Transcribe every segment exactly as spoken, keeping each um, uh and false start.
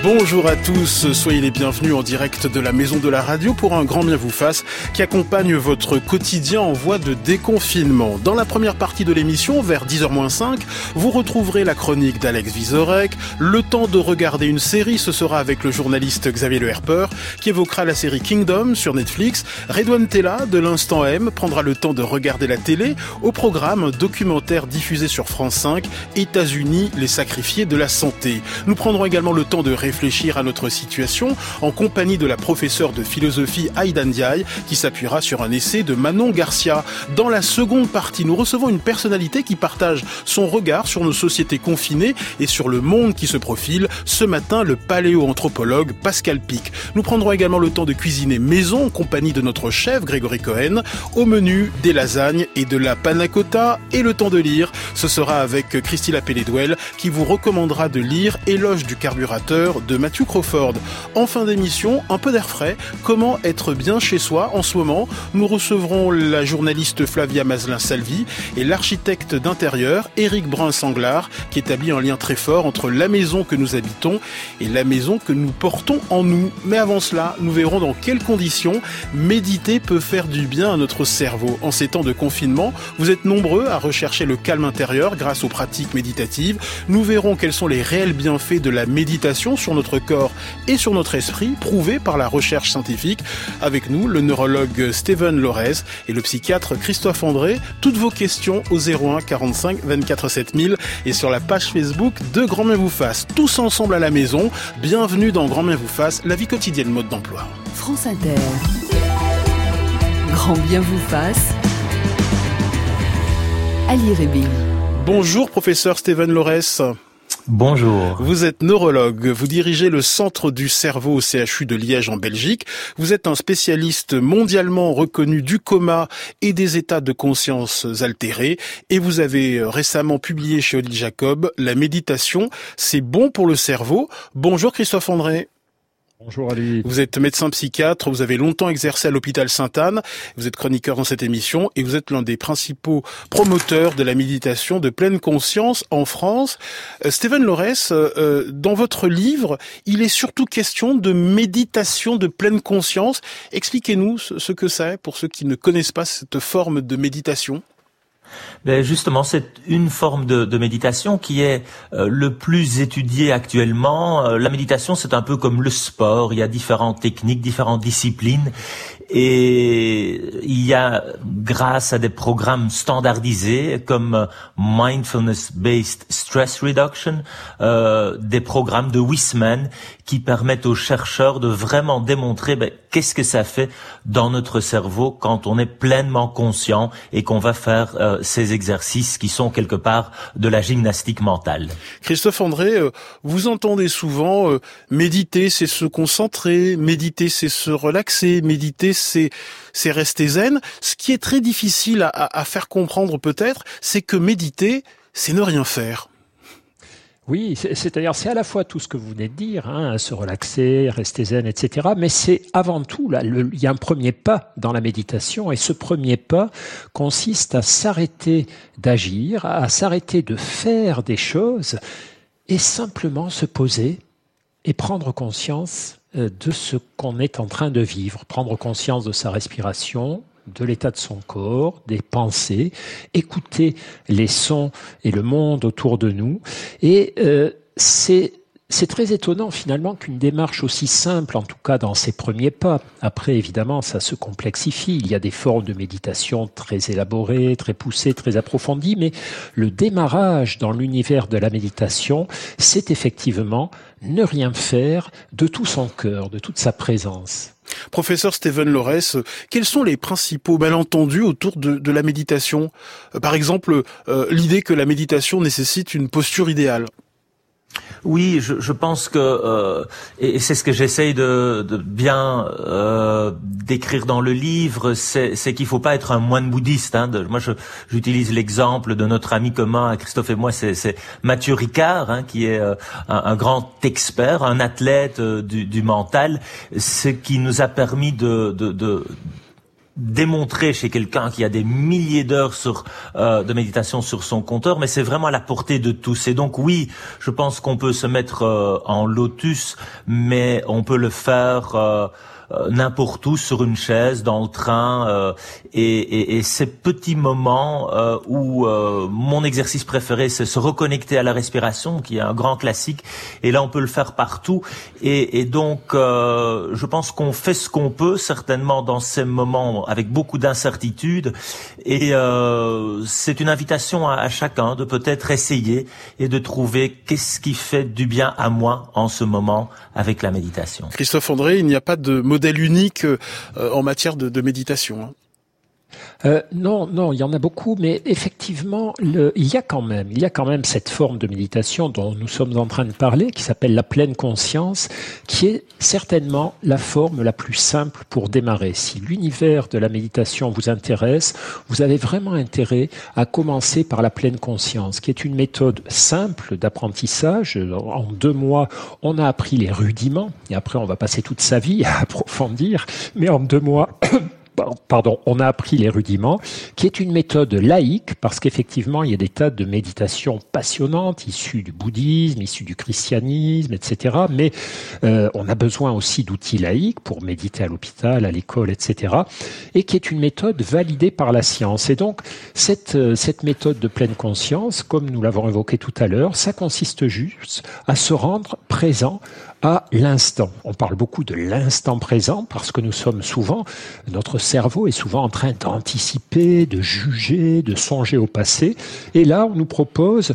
Bonjour à tous, soyez les bienvenus en direct de la Maison de la Radio pour un grand bien vous fasse qui accompagne votre quotidien en voie de déconfinement. Dans la première partie de l'émission, vers dix heures moins cinq, vous retrouverez la chronique d'Alex Vizorek. Le temps de regarder une série, ce sera avec le journaliste Xavier Le Herper qui évoquera la série Kingdom sur Netflix. Redouane Tella de l'Instant M prendra le temps de regarder la télé. Au programme, un documentaire diffusé sur France cinq, États-Unis, les sacrifiés de la santé. Nous prendrons également le temps de réfléchir à notre situation en compagnie de la professeure de philosophie Aïda Ndiaye qui s'appuiera sur un essai de Manon Garcia. Dans la seconde partie, nous recevons une personnalité qui partage son regard sur nos sociétés confinées et sur le monde qui se profile. Ce matin, le paléoanthropologue Pascal Pic. Nous prendrons également le temps de cuisiner maison en compagnie de notre chef Grégory Cohen. Au menu, des lasagnes et de la panna cotta et le temps de lire. Ce sera avec Christy Lapellé-Douel qui vous recommandera de lire Éloge du carburateur de Matthew Crawford. En fin d'émission, un peu d'air frais. Comment être bien chez soi en ce moment? Nous recevrons la journaliste Flavia Maslin-Salvi et l'architecte d'intérieur Éric Brun-Sanglard qui établit un lien très fort entre la maison que nous habitons et la maison que nous portons en nous. Mais avant cela, nous verrons dans quelles conditions méditer peut faire du bien à notre cerveau. En ces temps de confinement, vous êtes nombreux à rechercher le calme intérieur grâce aux pratiques méditatives. Nous verrons quels sont les réels bienfaits de la méditation sur notre corps et sur notre esprit, prouvés par la recherche scientifique. Avec nous, le neurologue Steven Lorez et le psychiatre Christophe André. Toutes vos questions au zéro un quarante-cinq vingt-quatre sept mille et sur la page Facebook de Grand Bien vous fasse. Tous ensemble à la maison. Bienvenue dans Grand Bien vous fasse, la vie quotidienne mode d'emploi. France Inter. Grand Bien vous fasse. Ali Réby. Bonjour professeur Steven Lorez. Bonjour. Vous êtes neurologue, vous dirigez le Centre du cerveau au C H U de Liège en Belgique. Vous êtes un spécialiste mondialement reconnu du coma et des états de conscience altérés. Et vous avez récemment publié chez Odile Jacob La méditation, c'est bon pour le cerveau. Bonjour Christophe André. Bonjour Ali. Vous êtes médecin psychiatre, vous avez longtemps exercé à l'hôpital Sainte-Anne, vous êtes chroniqueur dans cette émission et vous êtes l'un des principaux promoteurs de la méditation de pleine conscience en France. Euh, Steven Lorez, euh, dans votre livre, il est surtout question de méditation de pleine conscience. Expliquez-nous ce, ce que c'est pour ceux qui ne connaissent pas cette forme de méditation. Ben justement, c'est une forme de, de méditation qui est euh, le plus étudiée actuellement. Euh, la méditation, c'est un peu comme le sport. Il y a différentes techniques, différentes disciplines. Et il y a, grâce à des programmes standardisés comme Mindfulness-Based Stress Reduction, euh, des programmes de Wiseman qui permettent aux chercheurs de vraiment démontrer ben, qu'est-ce que ça fait dans notre cerveau quand on est pleinement conscient et qu'on va faire euh, ces exercices qui sont quelque part de la gymnastique mentale. Christophe André, euh, vous entendez souvent euh, méditer, c'est se concentrer, méditer, c'est se relaxer, méditer, c'est c'est rester zen. Ce qui est très difficile à, à, à faire comprendre peut-être, c'est que méditer, c'est ne rien faire. Oui, c'est-à-dire c'est à la fois tout ce que vous venez de dire, hein, se relaxer, rester zen, et cetera. Mais c'est avant tout, là, le, il y a un premier pas dans la méditation et ce premier pas consiste à s'arrêter d'agir, à s'arrêter de faire des choses et simplement se poser et prendre conscience de ce qu'on est en train de vivre, prendre conscience de sa respiration, de l'état de son corps, des pensées, écouter les sons et le monde autour de nous. Et euh, c'est c'est très étonnant finalement qu'une démarche aussi simple, en tout cas dans ses premiers pas, après évidemment ça se complexifie, il y a des formes de méditation très élaborées, très poussées, très approfondies, mais le démarrage dans l'univers de la méditation, c'est effectivement ne rien faire de tout son cœur, de toute sa présence. Professeur Steven Lorez, quels sont les principaux malentendus autour de, de la méditation ? Par exemple, euh, l'idée que la méditation nécessite une posture idéale. Oui, je, je pense que, euh, et c'est ce que j'essaye de, de bien euh, décrire dans le livre, c'est, c'est qu'il faut pas être un moine bouddhiste. Hein, de, moi, je, j'utilise l'exemple de notre ami commun, Christophe et moi, c'est, c'est Mathieu Ricard, hein, qui est euh, un, un grand expert, un athlète euh, du, du mental, ce qui nous a permis de, de, de démontré chez quelqu'un qui a des milliers d'heures sur euh, de méditation sur son compteur, mais c'est vraiment à la portée de tous. Et donc oui, je pense qu'on peut se mettre euh, en lotus, mais on peut le faire euh, euh, n'importe où, sur une chaise, dans le train, euh, et, et, et ces petits moments euh, où euh, mon exercice préféré, c'est se reconnecter à la respiration, qui est un grand classique, et là on peut le faire partout, et, et donc euh, je pense qu'on fait ce qu'on peut, certainement dans ces moments avec beaucoup d'incertitudes, et euh, c'est une invitation à, à chacun de peut-être essayer et de trouver qu'est-ce qui fait du bien à moi en ce moment avec la méditation. Christophe André, il n'y a pas de modèle unique euh, en matière de, de méditation, hein. Euh, non, non, il y en a beaucoup, mais effectivement, le, il y a quand même, il y a quand même cette forme de méditation dont nous sommes en train de parler, qui s'appelle la pleine conscience, qui est certainement la forme la plus simple pour démarrer. Si l'univers de la méditation vous intéresse, vous avez vraiment intérêt à commencer par la pleine conscience, qui est une méthode simple d'apprentissage. En deux mois, on a appris les rudiments, et après on va passer toute sa vie à approfondir, mais en deux mois... Pardon, on a appris les rudiments, qui est une méthode laïque, parce qu'effectivement, il y a des tas de méditations passionnantes, issues du bouddhisme, issues du christianisme, et cetera. Mais euh, on a besoin aussi d'outils laïques pour méditer à l'hôpital, à l'école, et cetera. Et qui est une méthode validée par la science. Et donc, cette, cette méthode de pleine conscience, comme nous l'avons évoqué tout à l'heure, ça consiste juste à se rendre présent à l'instant. On parle beaucoup de l'instant présent parce que nous sommes souvent, notre cerveau est souvent en train d'anticiper, de juger, de songer au passé. Et là, on nous propose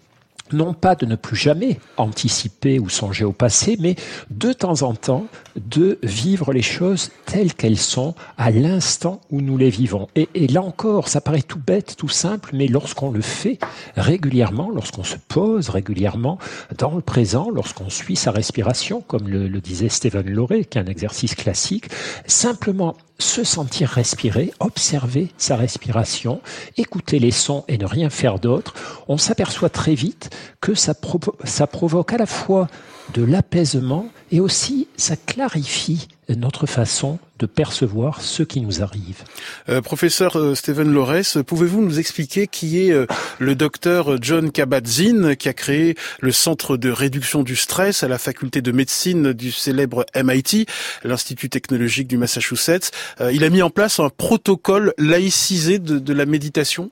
non pas de ne plus jamais anticiper ou songer au passé, mais de temps en temps de vivre les choses telles qu'elles sont à l'instant où nous les vivons. Et, et là encore, ça paraît tout bête, tout simple, mais lorsqu'on le fait régulièrement, lorsqu'on se pose régulièrement dans le présent, lorsqu'on suit sa respiration, comme le, le disait Stephen Loray, qui est un exercice classique, simplement se sentir respirer, observer sa respiration, écouter les sons et ne rien faire d'autre, on s'aperçoit très vite que ça, provo- ça provoque à la fois de l'apaisement et aussi ça clarifie notre façon de percevoir ce qui nous arrive. Euh, professeur euh, Stephen Loray, pouvez-vous nous expliquer qui est euh, le docteur Jon Kabat-Zinn, qui a créé le Centre de réduction du stress à la faculté de médecine du célèbre M I T, l'Institut technologique du Massachusetts. Euh, il a mis en place un protocole laïcisé de, de la méditation?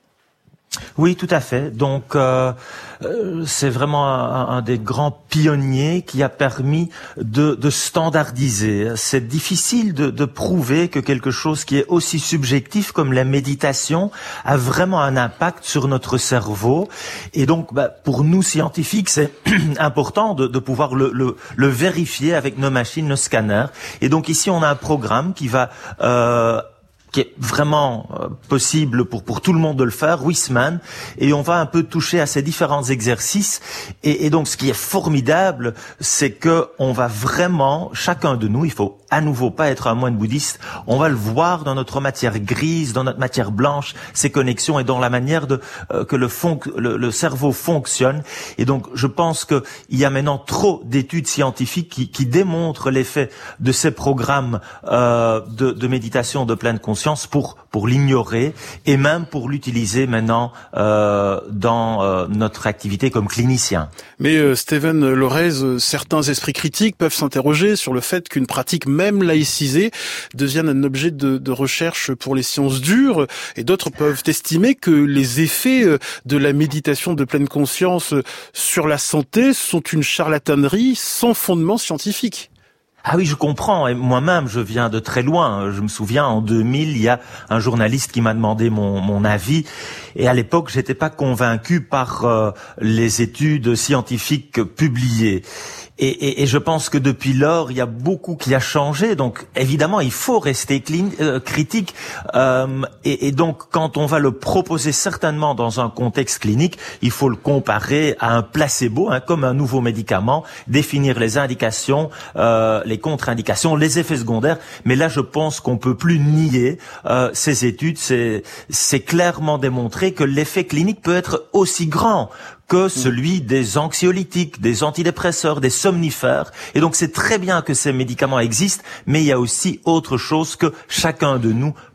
Oui, tout à fait. Donc, euh, euh, c'est vraiment un, un des grands pionniers qui a permis de, de standardiser. C'est difficile de, de prouver que quelque chose qui est aussi subjectif comme la méditation a vraiment un impact sur notre cerveau. Et donc, bah, pour nous scientifiques, c'est important de, de pouvoir le, le, le vérifier avec nos machines, nos scanners. Et donc ici, on a un programme qui va euh, qui est vraiment euh, possible pour pour tout le monde de le faire, Wiseman, et on va un peu toucher à ces différents exercices. Et, et donc, ce qui est formidable, c'est que on va vraiment, chacun de nous, il faut à nouveau pas être un moine bouddhiste, on va le voir dans notre matière grise, dans notre matière blanche, ces connexions et dans la manière de euh, que le, fon- le le cerveau fonctionne. Et donc, je pense que il y a maintenant trop d'études scientifiques qui, qui démontrent l'effet de ces programmes euh, de, de méditation de pleine conscience pour pour l'ignorer et même pour l'utiliser maintenant euh, dans euh, notre activité comme clinicien. Mais euh, Stephen Loray, euh, certains esprits critiques peuvent s'interroger sur le fait qu'une pratique même laïcisée devienne un objet de, de recherche pour les sciences dures, et d'autres peuvent estimer que les effets euh, de la méditation de pleine conscience euh, sur la santé sont une charlatanerie sans fondement scientifique. Ah oui, je comprends. Et moi-même, je viens de très loin. Je me souviens, en deux mille, il y a un journaliste qui m'a demandé mon, mon avis. Et à l'époque, j'étais pas convaincu par euh, les études scientifiques publiées. Et, et, et je pense que depuis lors, il y a beaucoup qui a changé. Donc, évidemment, il faut rester clean, euh, critique. Euh, et, et donc, quand on va le proposer certainement dans un contexte clinique, il faut le comparer à un placebo, hein, comme un nouveau médicament, définir les indications, euh, les contre-indications, les effets secondaires. Mais là, je pense qu'on peut plus nier euh, ces études. C'est, c'est clairement démontré que l'effet clinique peut être aussi grand que celui des anxiolytiques, des antidépresseurs, des somnifères. Et donc c'est très bien que ces médicaments existent, mais il y a aussi autre chose que chacun de nous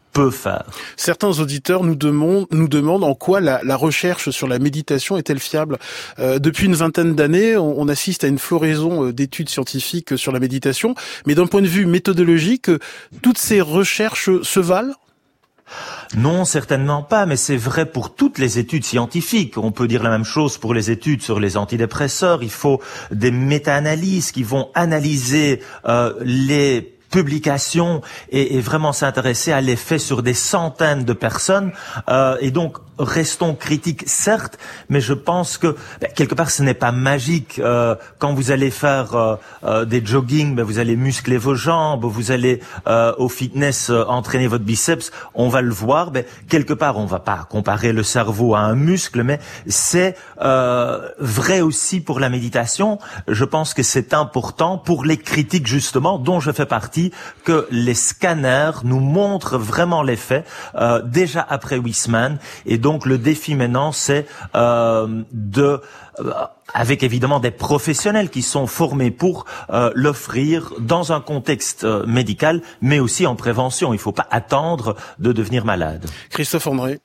peut faire. Certains auditeurs nous demandent, nous demandent en quoi la, la recherche sur la méditation est-elle fiable. Euh, depuis une vingtaine d'années, on, on assiste à une floraison d'études scientifiques sur la méditation, mais d'un point de vue méthodologique, toutes ces recherches se valent ? Non, certainement pas, mais c'est vrai pour toutes les études scientifiques. On peut dire la même chose pour les études sur les antidépresseurs. Il faut des méta-analyses qui vont analyser euh, les publications et, et vraiment s'intéresser à l'effet sur des centaines de personnes. Euh, et donc, restons critiques, certes, mais je pense que ben, quelque part, ce n'est pas magique. Euh, quand vous allez faire euh, euh, des jogging, ben, vous allez muscler vos jambes, vous allez euh, au fitness euh, entraîner votre biceps, on va le voir. Ben, quelque part, on va pas comparer le cerveau à un muscle, mais c'est euh, vrai aussi pour la méditation. Je pense que c'est important pour les critiques, justement, dont je fais partie, que les scanners nous montrent vraiment l'effet euh, déjà après huit semaines. Et donc le défi maintenant, c'est euh, de, euh, avec évidemment des professionnels qui sont formés pour euh, l'offrir dans un contexte euh, médical, mais aussi en prévention. Il ne faut pas attendre de devenir malade. Christophe André.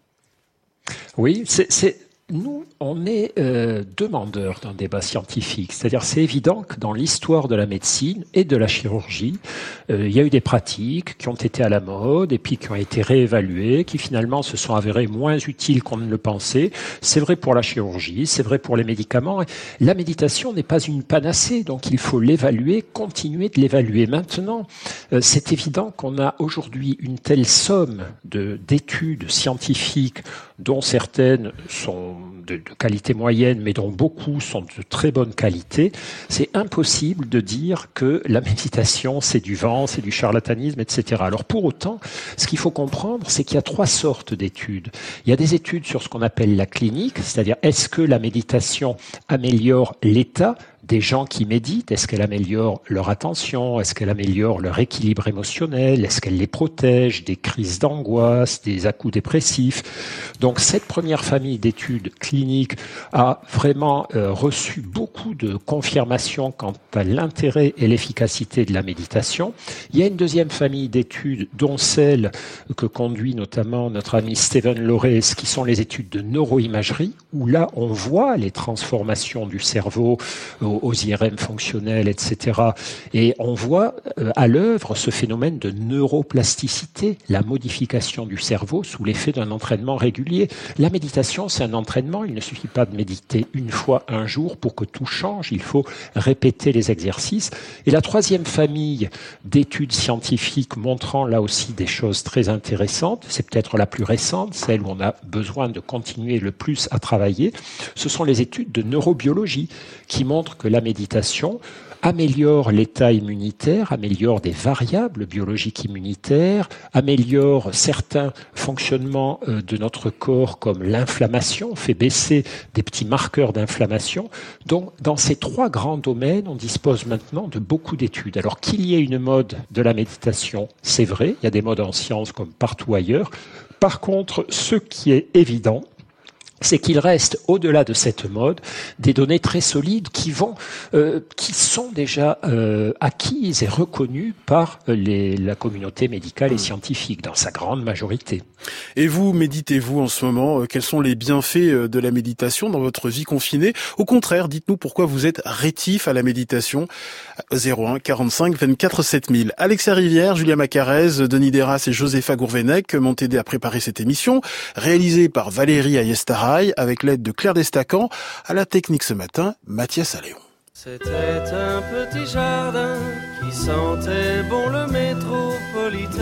Oui, c'est... c'est... Nous, on est euh, demandeurs d'un débat scientifique. C'est-à-dire, c'est évident que dans l'histoire de la médecine et de la chirurgie, euh, il y a eu des pratiques qui ont été à la mode et puis qui ont été réévaluées, qui finalement se sont avérées moins utiles qu'on ne le pensait. C'est vrai pour la chirurgie, c'est vrai pour les médicaments. La méditation n'est pas une panacée, donc il faut l'évaluer, continuer de l'évaluer. Maintenant, euh, c'est évident qu'on a aujourd'hui une telle somme de, d'études scientifiques dont certaines sont de, de qualité moyenne, mais dont beaucoup sont de très bonne qualité, c'est impossible de dire que la méditation, c'est du vent, c'est du charlatanisme, et cetera. Alors pour autant, ce qu'il faut comprendre, c'est qu'il y a trois sortes d'études. Il y a des études sur ce qu'on appelle la clinique, c'est-à-dire est-ce que la méditation améliore l'état des gens qui méditent, est-ce qu'elle améliore leur attention, est-ce qu'elle améliore leur équilibre émotionnel, est-ce qu'elle les protège des crises d'angoisse, des à-coups dépressifs. Donc cette première famille d'études cliniques a vraiment euh, reçu beaucoup de confirmations quant à l'intérêt et l'efficacité de la méditation. Il y a une deuxième famille d'études, dont celle que conduit notamment notre ami Stephen Lorais, qui sont les études de neuroimagerie, où là on voit les transformations du cerveau aux I R M fonctionnels, et cetera. Et on voit euh, à l'œuvre ce phénomène de neuroplasticité, la modification du cerveau sous l'effet d'un entraînement régulier. La méditation, c'est un entraînement. Il ne suffit pas de méditer une fois un jour pour que tout change. Il faut répéter les exercices. Et la troisième famille d'études scientifiques montrant là aussi des choses très intéressantes, c'est peut-être la plus récente, celle où on a besoin de continuer le plus à travailler, ce sont les études de neurobiologie qui montrent que la méditation améliore l'état immunitaire, améliore des variables biologiques immunitaires, améliore certains fonctionnements de notre corps comme l'inflammation, fait baisser des petits marqueurs d'inflammation. Donc, dans ces trois grands domaines, on dispose maintenant de beaucoup d'études. Alors qu'il y ait une mode de la méditation, c'est vrai, il y a des modes en sciences comme partout ailleurs. Par contre, ce qui est évident, c'est qu'il reste, au-delà de cette mode, des données très solides qui vont, euh, qui sont déjà euh, acquises et reconnues par les, la communauté médicale et scientifique, dans sa grande majorité. Et vous, méditez-vous en ce moment? Quels sont les bienfaits de la méditation dans votre vie confinée? Au contraire, dites-nous pourquoi vous êtes rétif à la méditation. zéro un quarante-cinq vingt-quatre sept mille. Alexia Rivière, Julia Macarez, Denis Deras et Josépha Gourvenec m'ont aidé à préparer cette émission, réalisée par Valérie Ayestara, avec l'aide de Claire Destacan. À la technique ce matin, Mathias Alléon. C'était un petit jardin qui sentait bon le métropolitain,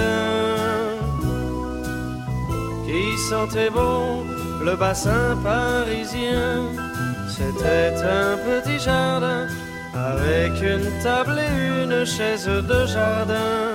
qui sentait bon le bassin parisien. C'était un petit jardin avec une table et une chaise de jardin,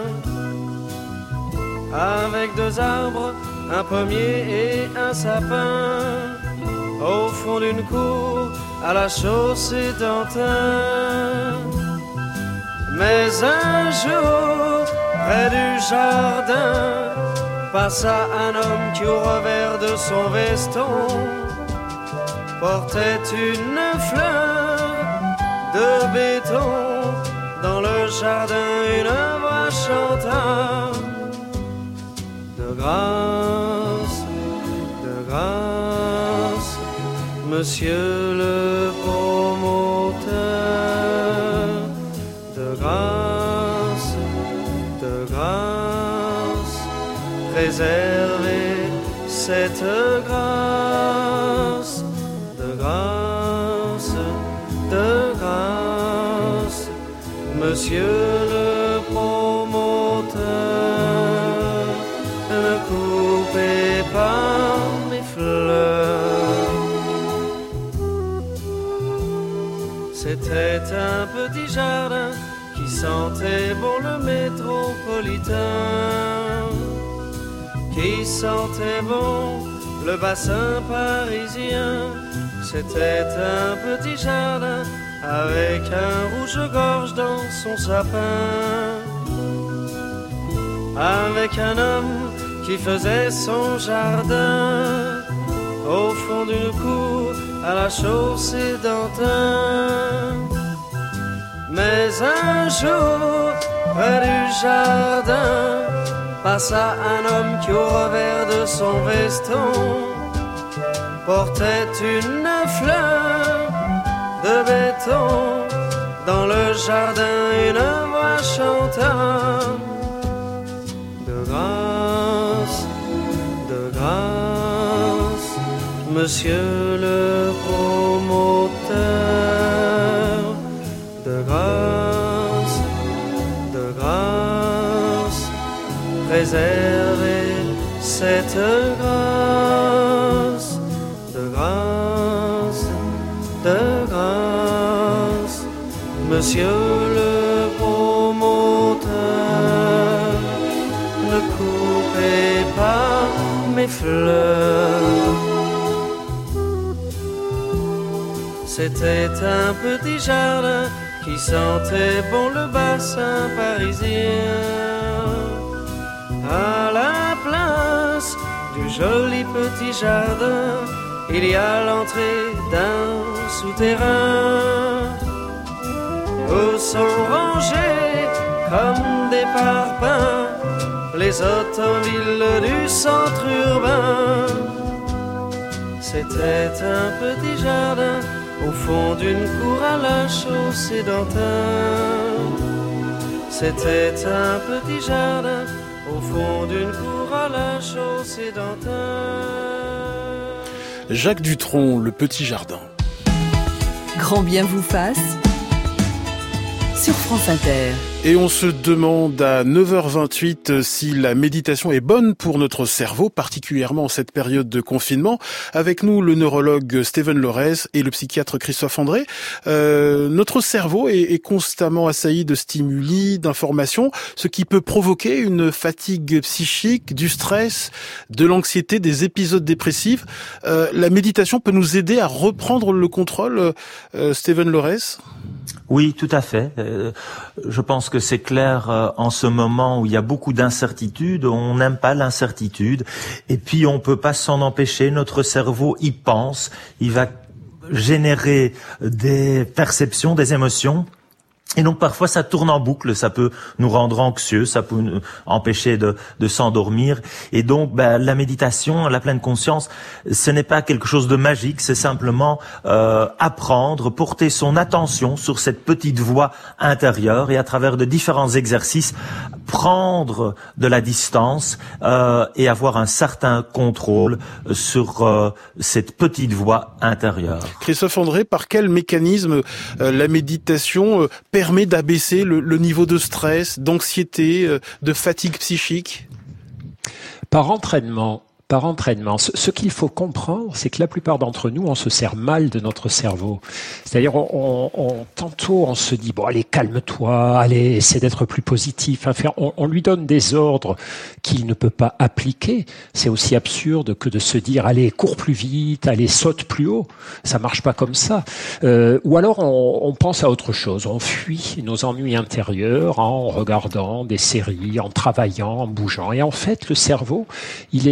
avec deux arbres, un pommier et un sapin, au fond d'une cour, à la chaussée d'Antin. Mais un jour, près du jardin, passa un homme qui, au revers de son veston, portait une fleur de béton. Dans le jardin, une voix chanta: ne grâce, de grâce, monsieur le promoteur, de grâce, de grâce, préservez cette grâce, de grâce, de grâce, monsieur le promoteur, ne coupez pas mes fleurs. C'était un petit jardin qui sentait bon le métropolitain, qui sentait bon le bassin parisien. C'était un petit jardin avec un rouge-gorge dans son sapin, avec un homme qui faisait son jardin au fond d'une cour à la chaussée d'Antin. Mais un jour, près du jardin, passa un homme qui au revers de son veston portait une fleur de béton. Dans le jardin, une voix chanta, de grâce, de grâce, monsieur le promoteur, de grâce, de grâce, préservez cette grâce, de grâce, de grâce, monsieur le promoteur, ne coupez pas mes fleurs. C'était un petit jardin qui sentait bon le bassin parisien. À la place du joli petit jardin, il y a l'entrée d'un souterrain où sont rangés comme des parpaings les automobiles du centre urbain. C'était un petit jardin au fond d'une cour à la chaussée d'Antin. C'était un petit jardin au fond d'une cour à la chaussée d'Antin. Jacques Dutronc, Le Petit Jardin. Grand bien vous fasse sur France Inter. Et on se demande à neuf heures vingt-huit si la méditation est bonne pour notre cerveau, particulièrement en cette période de confinement. Avec nous, le neurologue Steven Lorez et le psychiatre Christophe André. Euh, notre cerveau est, est constamment assailli de stimuli, d'informations, ce qui peut provoquer une fatigue psychique, du stress, de l'anxiété, des épisodes dépressifs. Euh, la méditation peut nous aider à reprendre le contrôle, euh, Steven Lorez ? Oui, tout à fait. Euh, je pense que c'est clair euh, en ce moment où il y a beaucoup d'incertitudes. On n'aime pas l'incertitude. Et puis, on peut pas s'en empêcher. Notre cerveau y pense. Il va générer des perceptions, des émotions. Et donc parfois ça tourne en boucle, ça peut nous rendre anxieux, ça peut nous empêcher de, de s'endormir. Et donc ben, la méditation, la pleine conscience, ce n'est pas quelque chose de magique, c'est simplement euh, apprendre, porter son attention sur cette petite voix intérieure et à travers de différents exercices, prendre de la distance euh, et avoir un certain contrôle sur euh, cette petite voix intérieure. Christophe André, par quel mécanisme euh, la méditation euh, permet d'abaisser le, le niveau de stress, d'anxiété, euh, de fatigue psychique ? Par entraînement. Par entraînement. Ce, ce qu'il faut comprendre, c'est que la plupart d'entre nous, on se sert mal de notre cerveau. C'est-à-dire, on, on, on, tantôt, on se dit, bon, allez, calme-toi, allez, essaie d'être plus positif. Enfin, on, on lui donne des ordres qu'il ne peut pas appliquer. C'est aussi absurde que de se dire, allez, cours plus vite, allez, saute plus haut. Ça marche pas comme ça. Euh, ou alors, on, on pense à autre chose. On fuit nos ennuis intérieurs en regardant des séries, en travaillant, en bougeant. Et en fait, le cerveau, il est extrêmement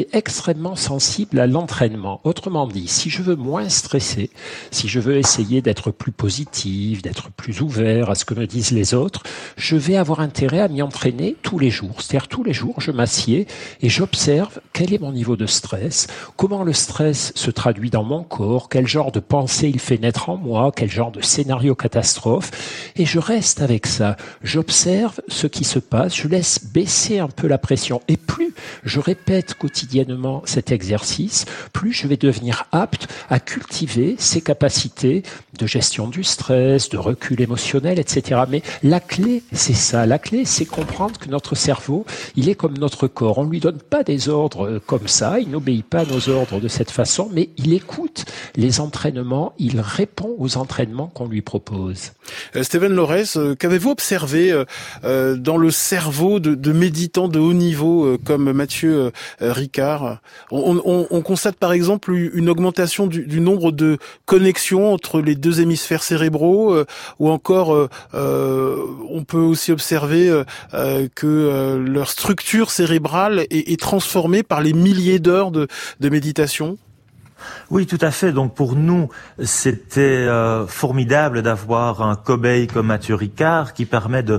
extrêmement sensible à l'entraînement. Autrement dit, si je veux moins stresser, si je veux essayer d'être plus positif, d'être plus ouvert à ce que me disent les autres, je vais avoir intérêt à m'y entraîner tous les jours. C'est-à-dire tous les jours, je m'assieds et j'observe quel est mon niveau de stress, comment le stress se traduit dans mon corps, quel genre de pensée il fait naître en moi, quel genre de scénario catastrophe, et je reste avec ça. J'observe ce qui se passe, je laisse baisser un peu la pression. Et plus je répète quotidiennement cet exercice, plus je vais devenir apte à cultiver ces capacités de gestion du stress, de recul émotionnel, et cetera. Mais la clé, c'est ça. La clé, c'est comprendre que notre cerveau, il est comme notre corps. On ne lui donne pas des ordres comme ça, il n'obéit pas à nos ordres de cette façon, mais il écoute les entraînements, il répond aux entraînements qu'on lui propose. Euh, Steven Lorès, euh, qu'avez-vous observé euh, euh, dans le cerveau de, de méditants de haut niveau euh, comme Mathieu euh, Ricard? on, on, on constate par exemple une augmentation du, du nombre de connexions entre les deux hémisphères cérébraux, euh, ou encore euh, euh, on peut aussi observer euh, que euh, leur structure cérébrale est, est transformée par les milliers d'heures de, de méditation. Oui, tout à fait. Donc pour nous, c'était euh, formidable d'avoir un cobaye comme Mathieu Ricard qui permet de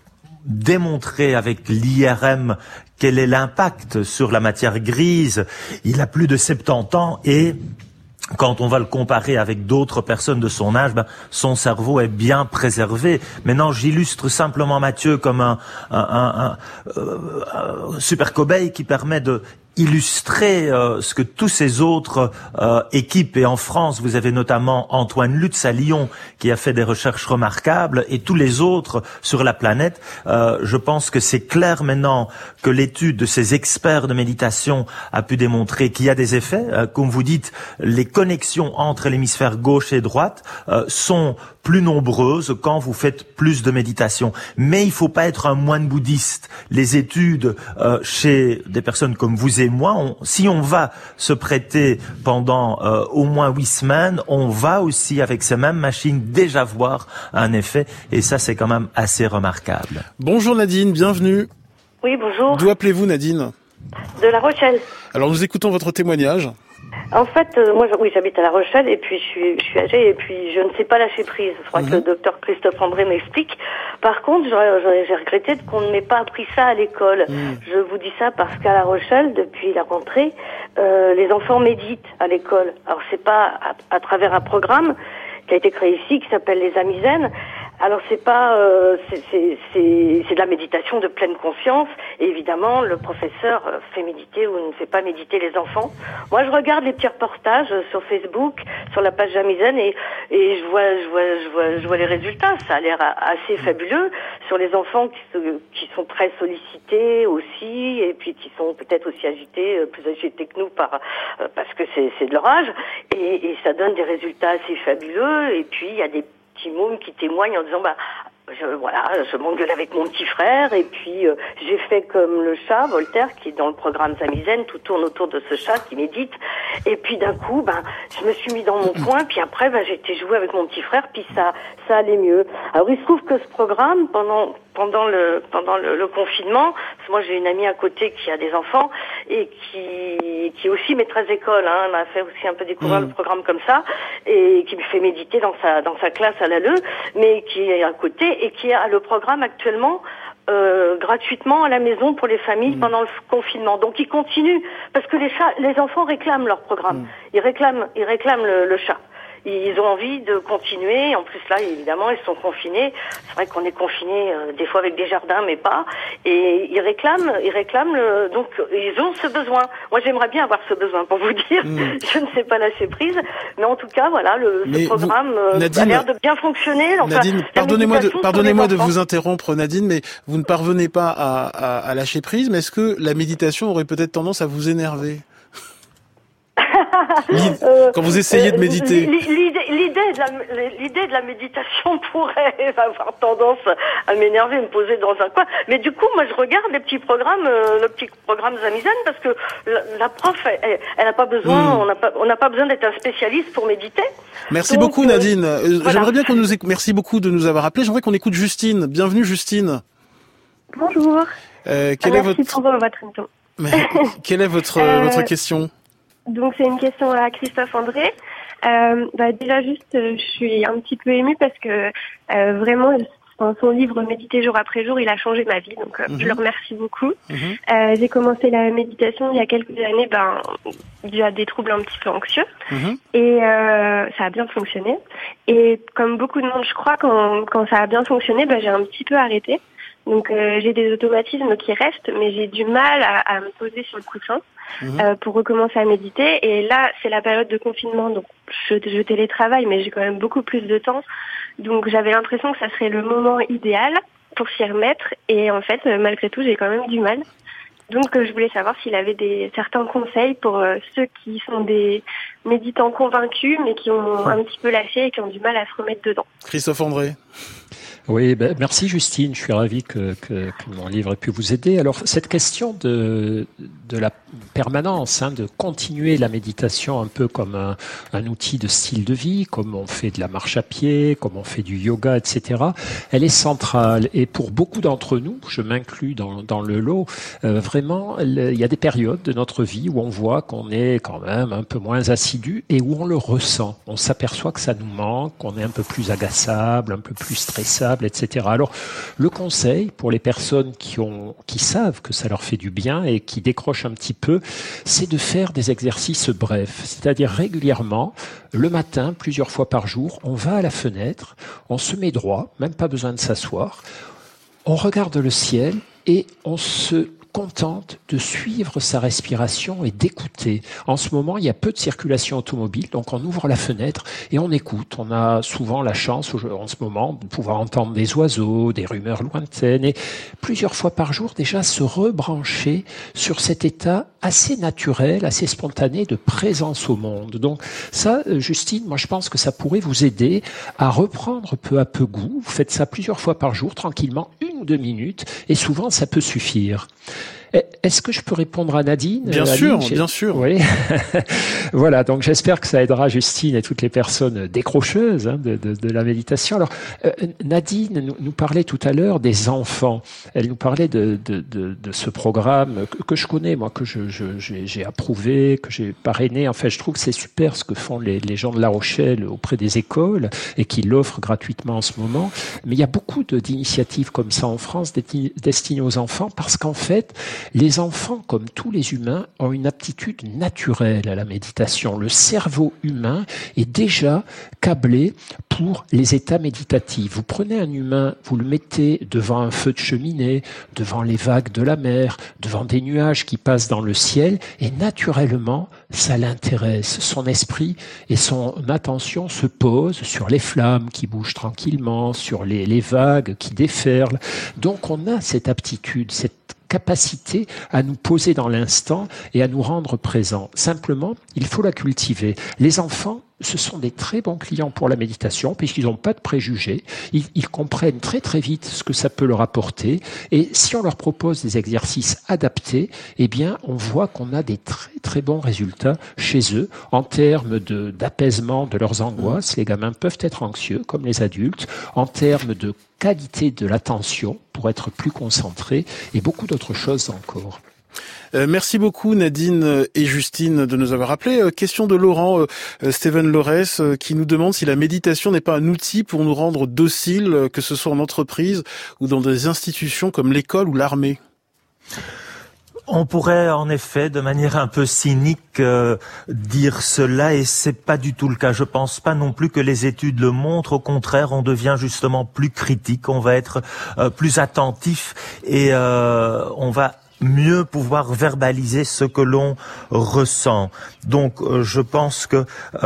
démontrer avec l'I R M quel est l'impact sur la matière grise. Il a plus de soixante-dix ans et quand on va le comparer avec d'autres personnes de son âge, ben, son cerveau est bien préservé. Maintenant, j'illustre simplement Mathieu comme un, un, un, un, euh, un super cobaye qui permet de illustrer euh, ce que tous ces autres euh, équipes, et en France, vous avez notamment Antoine Lutz à Lyon qui a fait des recherches remarquables, et tous les autres sur la planète. Euh, je pense que c'est clair maintenant que l'étude de ces experts de méditation a pu démontrer qu'il y a des effets. Euh, comme vous dites, les connexions entre l'hémisphère gauche et droite euh, sont plus nombreuses quand vous faites plus de méditation. Mais il faut pas être un moine bouddhiste. Les études euh, chez des personnes comme vous et moi, on, si on va se prêter pendant euh, au moins huit semaines, on va aussi avec ces mêmes machines déjà voir un effet, et ça c'est quand même assez remarquable. Bonjour Nadine, bienvenue. Oui, bonjour. D'où appelez-vous Nadine? De La Rochelle. Alors nous écoutons votre témoignage. En fait, euh, moi, oui, j'habite à La Rochelle et puis je suis, je suis âgée et puis je ne sais pas lâcher prise. Il faudra mmh. que le docteur Christophe André m'explique. Par contre, j'aurais, j'ai regretté qu'on ne m'ait pas appris ça à l'école. Mmh. Je vous dis ça parce qu'à La Rochelle, depuis la rentrée, euh, les enfants méditent à l'école. Alors, c'est pas à, à travers un programme qui a été créé ici, qui s'appelle les Amis Zen. Alors c'est pas, euh, c'est, c'est, c'est, c'est de la méditation de pleine conscience. Et évidemment, le professeur fait méditer ou ne fait pas méditer les enfants. Moi, je regarde les petits reportages sur Facebook, sur la page Amis Zen, et, et je vois, je vois, je vois, je vois les résultats. Ça a l'air assez fabuleux sur les enfants qui, se, qui sont très sollicités aussi, et puis qui sont peut-être aussi agités, plus agités que nous par parce que c'est, c'est de leur âge. Et, et ça donne des résultats assez fabuleux. Et puis il y a des petits mômes qui témoignent en disant bah je, voilà, je m'engueule avec mon petit frère et puis euh, j'ai fait comme le chat, Voltaire, qui est dans le programme Amis Zen, tout tourne autour de ce chat qui médite. Et puis d'un coup, ben, je me suis mis dans mon coin, puis après, ben, j'ai été jouer avec mon petit frère, puis ça, ça allait mieux. Alors il se trouve que ce programme, pendant pendant le pendant le, le confinement, parce que moi j'ai une amie à côté qui a des enfants et qui qui est aussi maîtresse d'école, hein, elle m'a fait aussi un peu découvrir mmh. le programme comme ça, et qui me fait méditer dans sa dans sa classe à l'A L E, mais qui est à côté et qui a le programme actuellement euh, gratuitement à la maison pour les familles mmh. pendant le confinement. Donc ils continuent parce que les chats, les enfants réclament leur programme. Mmh. Ils réclament, ils réclament le, le chat. Ils ont envie de continuer. En plus, là, évidemment, ils sont confinés. C'est vrai qu'on est confinés euh, des fois avec des jardins, mais pas. Et ils réclament, ils réclament. Le, donc, ils ont ce besoin. Moi, j'aimerais bien avoir ce besoin, pour vous dire. Mmh. Je ne sais pas lâcher prise, mais en tout cas, voilà, le ce programme vous, Nadine, a l'air de bien fonctionner. Enfin, Nadine, pardonnez-moi de, pardonnez-moi de vous interrompre, Nadine, mais vous ne parvenez pas à, à, à lâcher prise. Mais est-ce que la méditation aurait peut-être tendance à vous énerver? Quand vous essayez de méditer, l'idée, l'idée, de la, l'idée de la méditation pourrait avoir tendance à m'énerver, me poser dans un coin. Mais du coup, moi, je regarde les petits programmes, euh, le petit programme Amis Zen, parce que la, la prof, elle, elle a pas besoin, mmh. on n'a pas, on n'a pas besoin d'être un spécialiste pour méditer. Merci Donc, beaucoup, Nadine. Euh, voilà. J'aimerais bien qu'on nous écoute. Merci beaucoup de nous avoir appelés. J'aimerais qu'on écoute Justine. Bienvenue, Justine. Bonjour. Euh, quel Merci est votre pour votre émission. Mais, quelle est votre, euh, votre question? Donc c'est une question à Christophe André. Euh, bah, déjà juste, euh, je suis un petit peu émue parce que euh, vraiment, dans son livre Méditer jour après jour, il a changé ma vie. Donc euh, mmh. je le remercie beaucoup. Mmh. Euh, j'ai commencé la méditation il y a quelques années, ben dû à des troubles un petit peu anxieux, mmh. et euh, ça a bien fonctionné. Et comme beaucoup de monde, je crois, quand quand ça a bien fonctionné, ben j'ai un petit peu arrêté. Donc euh, j'ai des automatismes qui restent, mais j'ai du mal à, à me poser sur le coussin mmh. euh, pour recommencer à méditer. Et là, c'est la période de confinement, donc je, je télétravaille, mais j'ai quand même beaucoup plus de temps. Donc j'avais l'impression que ça serait le moment idéal pour s'y remettre. Et en fait, malgré tout, j'ai quand même du mal. Donc euh, je voulais savoir s'il avait des certains conseils pour euh, ceux qui sont des méditants convaincus, mais qui ont un petit peu lâché et qui ont du mal à se remettre dedans. Christophe André. Oui, ben, merci Justine, je suis ravi que, que, que mon livre ait pu vous aider. Alors cette question de, de la permanence, hein, de continuer la méditation un peu comme un, un outil de style de vie, comme on fait de la marche à pied, comme on fait du yoga, et cetera, elle est centrale. Et pour beaucoup d'entre nous, je m'inclus dans, dans le lot, euh, vraiment, il y a des périodes de notre vie où on voit qu'on est quand même un peu moins assidu et où on le ressent. On s'aperçoit que ça nous manque, qu'on est un peu plus agaçable, un peu plus stressable, et cetera. Alors, le conseil pour les personnes qui ont, qui savent que ça leur fait du bien et qui décrochent un petit peu, c'est de faire des exercices brefs. C'est-à-dire régulièrement, le matin, plusieurs fois par jour, on va à la fenêtre, on se met droit, même pas besoin de s'asseoir, on regarde le ciel et on se contente de suivre sa respiration et d'écouter. En ce moment, il y a peu de circulation automobile, donc on ouvre la fenêtre et on écoute. On a souvent la chance en ce moment de pouvoir entendre des oiseaux, des rumeurs lointaines et plusieurs fois par jour déjà se rebrancher sur cet état assez naturel, assez spontané de présence au monde. Donc ça, Justine, moi je pense que ça pourrait vous aider à reprendre peu à peu goût. Vous faites ça plusieurs fois par jour, tranquillement, une ou deux minutes, et souvent ça peut suffire. Est-ce que je peux répondre à Nadine? Bien Nadine, sûr, j'ai... bien sûr. Oui. Voilà, donc j'espère que ça aidera Justine et toutes les personnes décrocheuses hein, de, de, de la méditation. Alors, euh, Nadine nous, nous parlait tout à l'heure des enfants. Elle nous parlait de, de, de, de ce programme que, que je connais, moi, que je, je, j'ai, j'ai approuvé, que j'ai parrainé. En fait, je trouve que c'est super ce que font les, les gens de La Rochelle auprès des écoles et qui l'offrent gratuitement en ce moment. Mais il y a beaucoup de, d'initiatives comme ça en France destinées aux enfants parce qu'en fait, les enfants, comme tous les humains, ont une aptitude naturelle à la méditation. Le cerveau humain est déjà câblé pour les états méditatifs. Vous prenez un humain, vous le mettez devant un feu de cheminée, devant les vagues de la mer, devant des nuages qui passent dans le ciel, et naturellement, ça l'intéresse. Son esprit et son attention se posent sur les flammes qui bougent tranquillement, sur les, les vagues qui déferlent. Donc on a cette aptitude, cette capacité à nous poser dans l'instant et à nous rendre présents. Simplement, il faut la cultiver. Les enfants, ce sont des très bons clients pour la méditation puisqu'ils n'ont pas de préjugés. Ils, ils comprennent très très vite ce que ça peut leur apporter. Et si on leur propose des exercices adaptés, eh bien, on voit qu'on a des très très bons résultats chez eux en termes de, d'apaisement de leurs angoisses. Les gamins peuvent être anxieux comme les adultes. En termes de qualité de l'attention pour être plus concentrés et beaucoup d'autres choses encore. Euh, merci beaucoup Nadine et Justine de nous avoir appelés. Euh, question de Laurent euh, Steven Lorès euh, qui nous demande si la méditation n'est pas un outil pour nous rendre dociles, euh, que ce soit en entreprise ou dans des institutions comme l'école ou l'armée. On pourrait en effet, de manière un peu cynique, euh, dire cela, et c'est pas du tout le cas. Je pense pas non plus que les études le montrent. Au contraire, on devient justement plus critique, on va être euh, plus attentif et euh, on va mieux pouvoir verbaliser ce que l'on ressent. Donc, euh, je pense que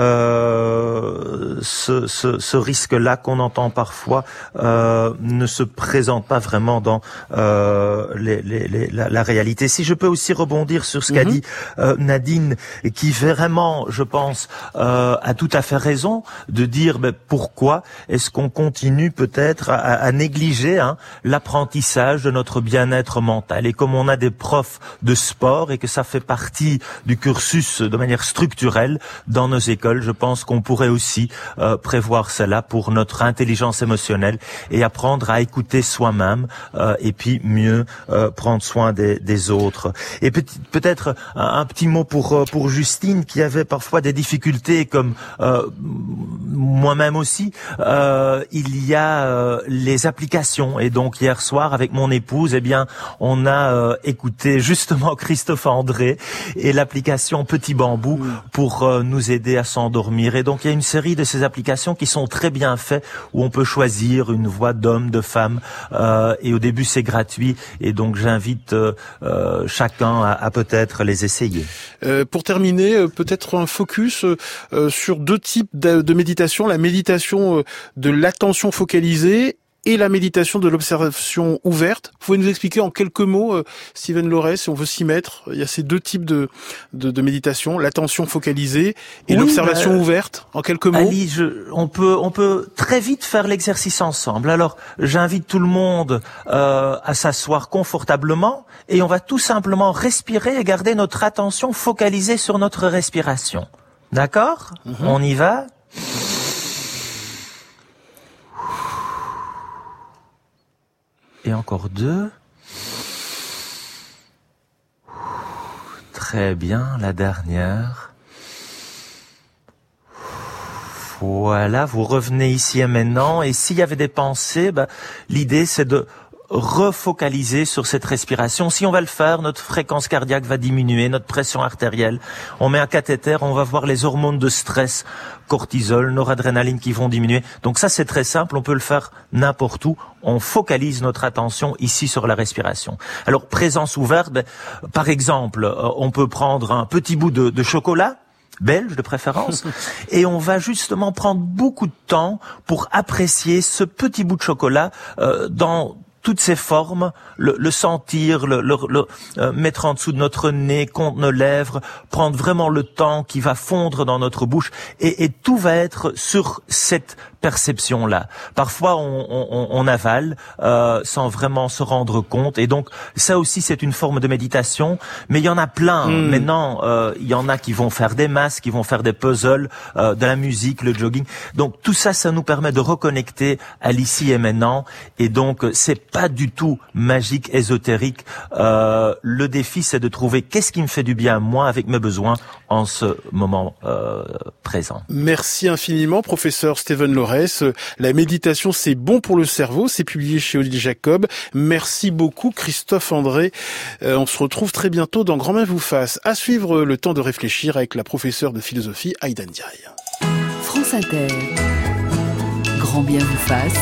euh, ce, ce, ce risque-là qu'on entend parfois euh, ne se présente pas vraiment dans euh, les, les, les, la, la réalité. Si je peux aussi rebondir sur ce qu'a mm-hmm. dit euh, Nadine, qui vraiment, je pense, euh, a tout à fait raison de dire ben, pourquoi est-ce qu'on continue peut-être à, à négliger hein, l'apprentissage de notre bien-être mental. Et comme on a des profs de sport et que ça fait partie du cursus de manière structurelle dans nos écoles. Je pense qu'on pourrait aussi euh, prévoir cela pour notre intelligence émotionnelle et apprendre à écouter soi-même euh, et puis mieux euh, prendre soin des, des autres. Et peut- peut-être un, un petit mot pour pour Justine qui avait parfois des difficultés comme euh, moi-même aussi. Euh, il y a euh, les applications et donc hier soir avec mon épouse, eh bien on a euh, écouté justement Christophe André et l'application Petit Bambou pour euh, nous aider à s'endormir. Et donc il y a une série de ces applications qui sont très bien faites où on peut choisir une voix d'homme, de femme euh, et au début c'est gratuit et donc j'invite euh, euh, chacun à, à peut-être les essayer. Euh, pour terminer, euh, peut-être un focus euh, sur deux types de, de méditation, la méditation euh, de l'attention focalisée et la méditation de l'observation ouverte. Vous pouvez nous expliquer en quelques mots, euh, Steven Loret, si on veut s'y mettre, il y a ces deux types de, de, de méditation, l'attention focalisée et oui, l'observation bah, ouverte, en quelques mots. Ali, je, on peut, on peut très vite faire l'exercice ensemble. Alors, j'invite tout le monde euh, à s'asseoir confortablement et on va tout simplement respirer et garder notre attention focalisée sur notre respiration. D'accord ? Mm-hmm. On y va ? Et encore deux. Très bien, la dernière. Voilà, vous revenez ici et maintenant. Et s'il y avait des pensées, bah, l'idée c'est de refocaliser sur cette respiration. Si on va le faire, notre fréquence cardiaque va diminuer, notre pression artérielle. On met un cathéter, on va voir les hormones de stress, cortisol, noradrénaline qui vont diminuer. Donc ça, c'est très simple, on peut le faire n'importe où. On focalise notre attention ici sur la respiration. Alors, présence ouverte, ben, par exemple, on peut prendre un petit bout de, de chocolat, belge de préférence, et on va justement prendre beaucoup de temps pour apprécier ce petit bout de chocolat euh, dans toutes ses formes, le, le sentir, le, le, le euh, mettre en dessous de notre nez, contre nos lèvres, prendre vraiment le temps qui va fondre dans notre bouche, et, et tout va être sur cette perception-là. Parfois, on, on, on avale euh, sans vraiment se rendre compte, et donc ça aussi c'est une forme de méditation. Mais il y en a plein. Mmh. Maintenant, euh, il y en a qui vont faire des masses, qui vont faire des puzzles, euh, de la musique, le jogging. Donc tout ça, ça nous permet de reconnecter à l'ici et maintenant. Et donc c'est pas du tout magique, ésotérique. Euh, le défi, c'est de trouver qu'est-ce qui me fait du bien moi avec mes besoins en ce moment euh, présent. Merci infiniment, professeur Steven Loret. La méditation, c'est bon pour le cerveau. C'est publié chez Odile Jacob. Merci beaucoup, Christophe André. Euh, on se retrouve très bientôt dans Grand Bien vous fasse. À suivre, le temps de réfléchir avec la professeure de philosophie Aïda Ndiaye. France Inter. Grand Bien vous fasse.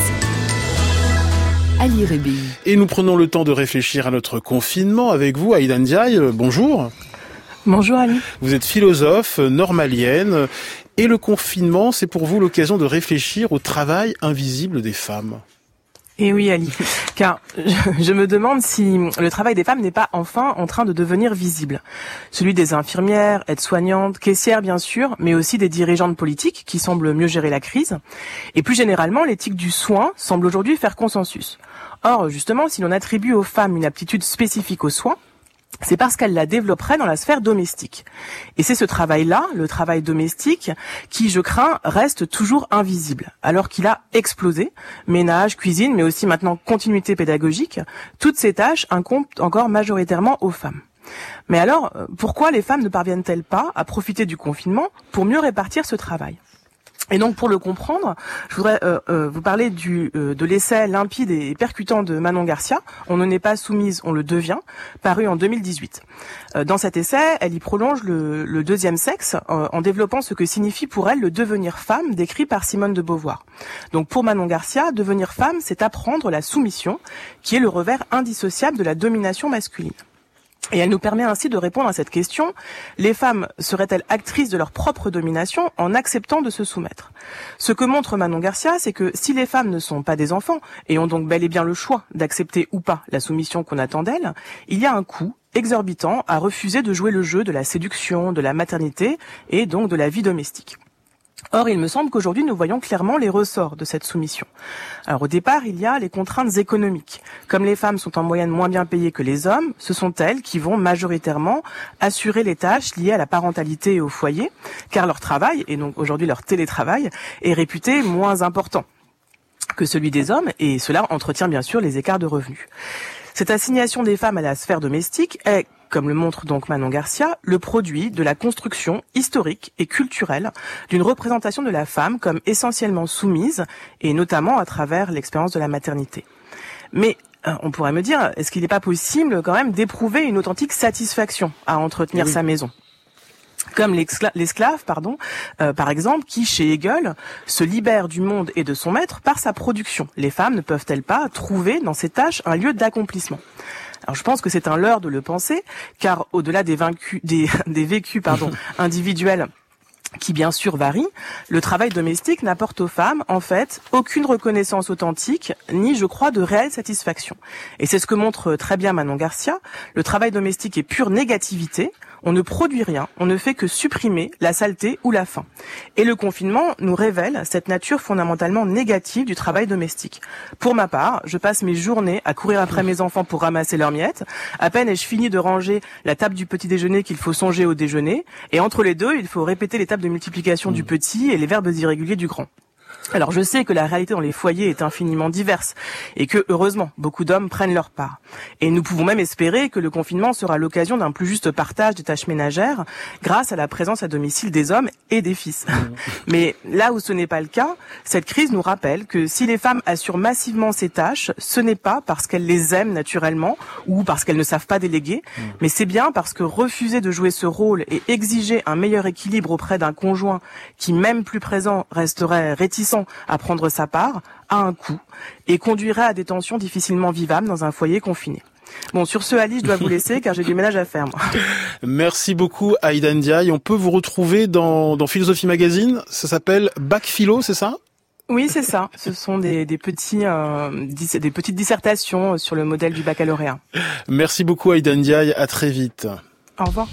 Ali Rébi. Et nous prenons le temps de réfléchir à notre confinement avec vous, Aïda Ndiaye. Bonjour. Bonjour Ali. Vous êtes philosophe, normalienne, et le confinement, c'est pour vous l'occasion de réfléchir au travail invisible des femmes. Et oui Ali, car je, je me demande si le travail des femmes n'est pas enfin en train de devenir visible. Celui des infirmières, aides-soignantes, caissières bien sûr, mais aussi des dirigeantes politiques qui semblent mieux gérer la crise. Et plus généralement, l'éthique du soin semble aujourd'hui faire consensus. Or, justement, si l'on attribue aux femmes une aptitude spécifique aux soins, c'est parce qu'elle la développerait dans la sphère domestique. Et c'est ce travail-là, le travail domestique, qui, je crains, reste toujours invisible, alors qu'il a explosé. Ménage, cuisine, mais aussi maintenant continuité pédagogique, toutes ces tâches incombent encore majoritairement aux femmes. Mais alors, pourquoi les femmes ne parviennent-elles pas à profiter du confinement pour mieux répartir ce travail ? Et donc, pour le comprendre, je voudrais euh, euh, vous parler du, euh, de l'essai limpide et percutant de Manon Garcia, « On ne n'est pas soumise, on le devient », paru en deux mille dix-huit. Euh, dans cet essai, elle y prolonge le, le deuxième sexe euh, en développant ce que signifie pour elle le devenir femme, décrit par Simone de Beauvoir. Donc, pour Manon Garcia, devenir femme, c'est apprendre la soumission, qui est le revers indissociable de la domination masculine. Et elle nous permet ainsi de répondre à cette question. Les femmes seraient-elles actrices de leur propre domination en acceptant de se soumettre ? Ce que montre Manon Garcia, c'est que si les femmes ne sont pas des enfants et ont donc bel et bien le choix d'accepter ou pas la soumission qu'on attend d'elles, il y a un coût exorbitant à refuser de jouer le jeu de la séduction, de la maternité et donc de la vie domestique. Or, il me semble qu'aujourd'hui, nous voyons clairement les ressorts de cette soumission. Alors, au départ, il y a les contraintes économiques. Comme les femmes sont en moyenne moins bien payées que les hommes, ce sont elles qui vont majoritairement assurer les tâches liées à la parentalité et au foyer, car leur travail, et donc aujourd'hui leur télétravail, est réputé moins important que celui des hommes, et cela entretient bien sûr les écarts de revenus. Cette assignation des femmes à la sphère domestique est, comme le montre donc Manon Garcia, le produit de la construction historique et culturelle d'une représentation de la femme comme essentiellement soumise, et notamment à travers l'expérience de la maternité. Mais on pourrait me dire, est-ce qu'il n'est pas possible quand même d'éprouver une authentique satisfaction à entretenir oui. sa maison ? Comme l'esclave, l'esclave pardon, euh, par exemple, qui, chez Hegel, se libère du monde et de son maître par sa production. Les femmes ne peuvent-elles pas trouver dans ces tâches un lieu d'accomplissement ? Alors je pense que c'est un leurre de le penser, car au-delà des, vaincus, des, des vécus pardon, individuels qui bien sûr varient, le travail domestique n'apporte aux femmes, en fait, aucune reconnaissance authentique, ni, je crois, de réelle satisfaction. Et c'est ce que montre très bien Manon Garcia. Le travail domestique est pure négativité. On ne produit rien, on ne fait que supprimer la saleté ou la faim. Et le confinement nous révèle cette nature fondamentalement négative du travail domestique. Pour ma part, je passe mes journées à courir après mes enfants pour ramasser leurs miettes. À peine ai-je fini de ranger la table du petit déjeuner qu'il faut songer au déjeuner. Et entre les deux, il faut répéter les tables de multiplication du petit et les verbes irréguliers du grand. Alors je sais que la réalité dans les foyers est infiniment diverse et que, heureusement, beaucoup d'hommes prennent leur part. Et nous pouvons même espérer que le confinement sera l'occasion d'un plus juste partage des tâches ménagères grâce à la présence à domicile des hommes et des fils. Mmh. Mais là où ce n'est pas le cas, cette crise nous rappelle que si les femmes assurent massivement ces tâches, ce n'est pas parce qu'elles les aiment naturellement ou parce qu'elles ne savent pas déléguer, mmh. mais c'est bien parce que refuser de jouer ce rôle et exiger un meilleur équilibre auprès d'un conjoint qui, même plus présent, resterait réticent à prendre sa part, a un coût et conduirait à des tensions difficilement vivables dans un foyer confiné. Bon, sur ce, Ali, je dois vous laisser car j'ai du ménage à faire, moi. Merci beaucoup, Aïda Ndiaye. On peut vous retrouver dans, dans Philosophie Magazine. Ça s'appelle Bac Philo, c'est ça ? Oui, c'est ça. Ce sont des, des, petits, euh, dis, des petites dissertations sur le modèle du baccalauréat. Merci beaucoup, Aïda Ndiaye. À très vite. Au revoir.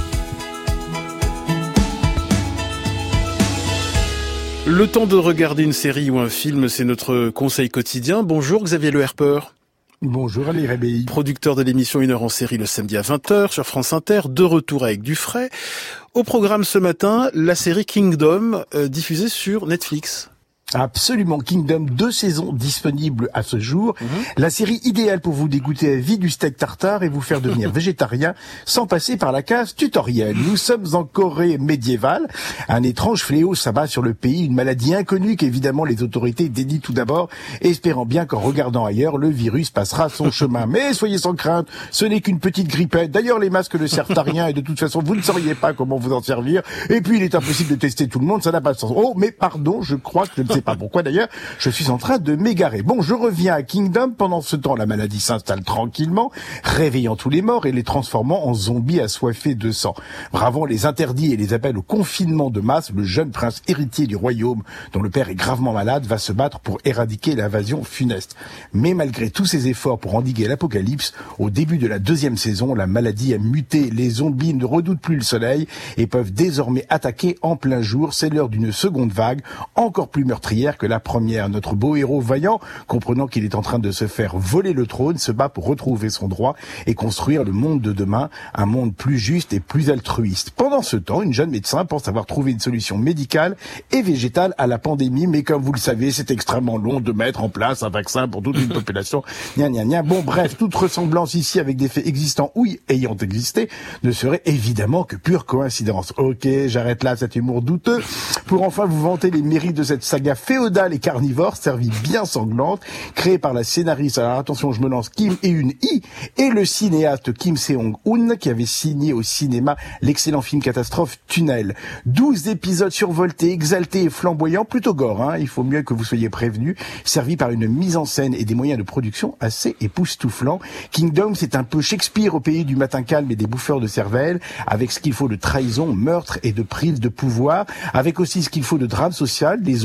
Le temps de regarder une série ou un film, c'est notre conseil quotidien. Bonjour Xavier Le Herper. Bonjour Ali Rébeil. Producteur de l'émission Une heure en série le samedi à vingt heures sur France Inter, de retour avec du frais. Au programme ce matin, la série Kingdom, euh, diffusée sur Netflix. Absolument, Kingdom, deux saisons disponibles à ce jour. Mmh. La série idéale pour vous dégoûter à vie du steak tartare et vous faire devenir végétarien sans passer par la case tutoriel. Nous sommes en Corée médiévale. Un étrange fléau s'abat sur le pays, une maladie inconnue qu'évidemment les autorités dénient tout d'abord, espérant bien qu'en regardant ailleurs, le virus passera son chemin. Mais soyez sans crainte, ce n'est qu'une petite grippette. D'ailleurs, les masques ne servent à rien et de toute façon, vous ne sauriez pas comment vous en servir. Et puis, il est impossible de tester tout le monde, ça n'a pas de sens. Oh, mais pardon, je crois que je ne sais pas pourquoi d'ailleurs, je suis en train de m'égarer. Bon, je reviens à Kingdom. Pendant ce temps, la maladie s'installe tranquillement, réveillant tous les morts et les transformant en zombies assoiffés de sang. Bravant les interdits et les appels au confinement de masse, le jeune prince héritier du royaume, dont le père est gravement malade, va se battre pour éradiquer l'invasion funeste. Mais malgré tous ses efforts pour endiguer l'apocalypse, au début de la deuxième saison, la maladie a muté. Les zombies ne redoutent plus le soleil et peuvent désormais attaquer en plein jour. C'est l'heure d'une seconde vague, encore plus meurtrière que la première. Notre beau héros vaillant, comprenant qu'il est en train de se faire voler le trône, se bat pour retrouver son droit et construire le monde de demain, un monde plus juste et plus altruiste. Pendant ce temps, une jeune médecin pense avoir trouvé une solution médicale et végétale à la pandémie, mais comme vous le savez, c'est extrêmement long de mettre en place un vaccin pour toute une population. Gna gna gna. Bon, bref, toute ressemblance ici avec des faits existants ou ayant existé ne serait évidemment que pure coïncidence. Ok, j'arrête là cet humour douteux pour enfin vous vanter les mérites de cette saga féodale et carnivore, servie bien sanglante, créée par la scénariste, alors attention, je me lance, Kim Eun-hee, et le cinéaste Kim Seong-hoon, qui avait signé au cinéma l'excellent film catastrophe Tunnel. douze épisodes survoltés, exaltés et flamboyants, plutôt gore, hein, il faut mieux que vous soyez prévenus, servis par une mise en scène et des moyens de production assez époustouflants. Kingdom, c'est un peu Shakespeare au pays du matin calme et des bouffeurs de cervelle, avec ce qu'il faut de trahison, meurtre et de prise de pouvoir, avec aussi ce qu'il faut de drame social. Les zombies sont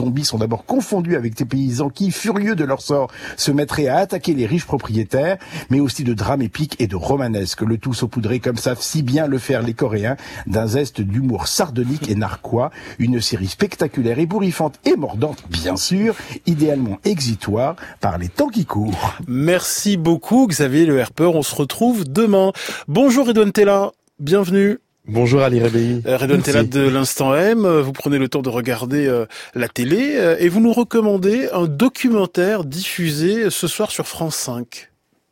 d'abord confondus avec des paysans qui, furieux de leur sort, se mettraient à attaquer les riches propriétaires, mais aussi de drames épiques et de romanesques, le tout saupoudré comme savent si bien le faire les Coréens, d'un zeste d'humour sardonique et narquois, une série spectaculaire, ébouriffante et mordante, bien sûr, idéalement exitoire par les temps qui courent. Merci beaucoup Xavier Le Herper, on se retrouve demain. Bonjour Redouane Tella, bienvenue. Bonjour Ali Rebelli. Euh, Redouane Tella de l'Instant M, vous prenez le temps de regarder euh, la télé euh, et vous nous recommandez un documentaire diffusé ce soir sur France cinq.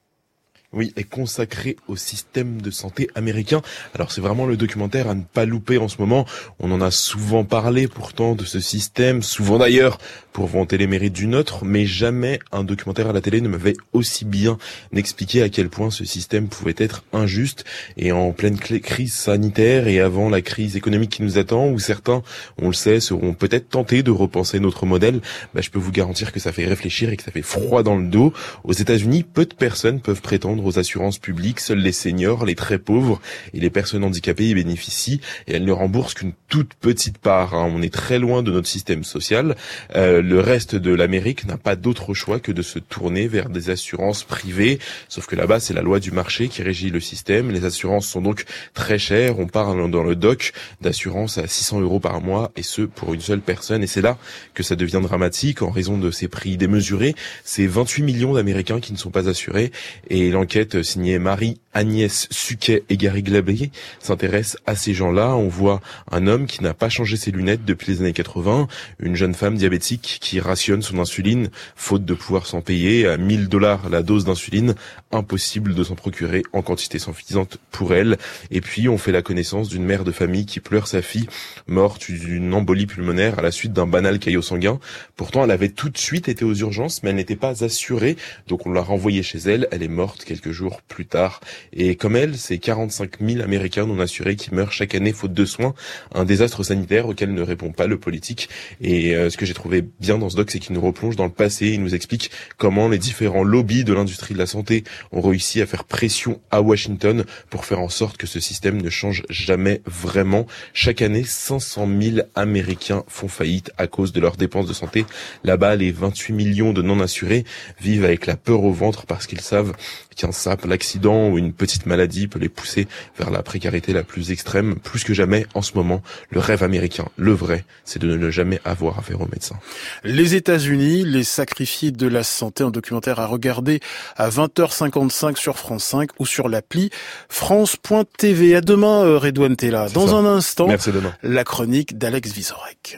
Oui, est consacré au système de santé américain. Alors c'est vraiment le documentaire à ne pas louper en ce moment. On en a souvent parlé pourtant de ce système, souvent d'ailleurs pour vanter les mérites du nôtre, mais jamais un documentaire à la télé ne m'avait aussi bien expliqué à quel point ce système pouvait être injuste. Et en pleine crise sanitaire et avant la crise économique qui nous attend, où certains, on le sait, seront peut-être tentés de repenser notre modèle, bah, je peux vous garantir que ça fait réfléchir et que ça fait froid dans le dos. Aux États-Unis, peu de personnes peuvent prétendre aux assurances publiques, seuls les seniors, les très pauvres et les personnes handicapées y bénéficient et elles ne remboursent qu'une toute petite part. Hein. On est très loin de notre système social. Euh, le reste de l'Amérique n'a pas d'autre choix que de se tourner vers des assurances privées, sauf que là-bas c'est la loi du marché qui régit le système. Les assurances sont donc très chères. On parle dans le doc d'assurance à six cents euros par mois et ce pour une seule personne et c'est là que ça devient dramatique en raison de ces prix démesurés. C'est vingt-huit millions d'Américains qui ne sont pas assurés et l'enquête signée Marie-Agnès Suquet et Gary Glabé s'intéresse à ces gens-là. On voit un homme qui n'a pas changé ses lunettes depuis les années quatre-vingts, une jeune femme diabétique qui rationne son insuline faute de pouvoir s'en payer à mille dollars la dose d'insuline, impossible de s'en procurer en quantité suffisante pour elle. Et puis on fait la connaissance d'une mère de famille qui pleure sa fille morte d'une embolie pulmonaire à la suite d'un banal caillot sanguin. Pourtant elle avait tout de suite été aux urgences mais elle n'était pas assurée, donc on l'a renvoyée chez elle. Elle est morte quelques jours plus tard. Et comme elle, c'est quarante-cinq mille Américains non assurés qui meurent chaque année faute de soins. Un désastre sanitaire auquel ne répond pas le politique. Et euh, ce que j'ai trouvé bien dans ce doc, c'est qu'il nous replonge dans le passé. Il nous explique comment les différents lobbies de l'industrie de la santé ont réussi à faire pression à Washington pour faire en sorte que ce système ne change jamais vraiment. Chaque année, cinq cent mille Américains font faillite à cause de leurs dépenses de santé. Là-bas, les vingt-huit millions de non-assurés vivent avec la peur au ventre parce qu'ils savent qu'un sape, l'accident ou une petite maladie peut les pousser vers la précarité la plus extrême. Plus que jamais, en ce moment, le rêve américain, le vrai, c'est de ne jamais avoir affaire aux médecins. Les États-Unis, les sacrifiés de la santé, un documentaire à regarder à vingt heures cinquante-cinq sur France cinq ou sur l'appli France point T V. À demain, Redouane Tella. Dans ça. Un instant, merci, demain. La chronique d'Alex Vizorek.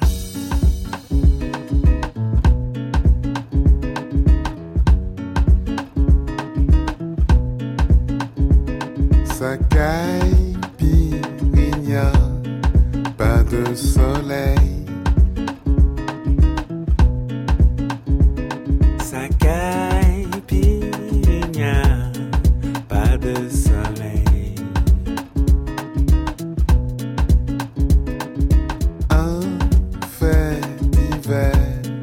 Sa caipirinha, pas de soleil. Sa caipirinha, pas de soleil. Un fait d'hiver,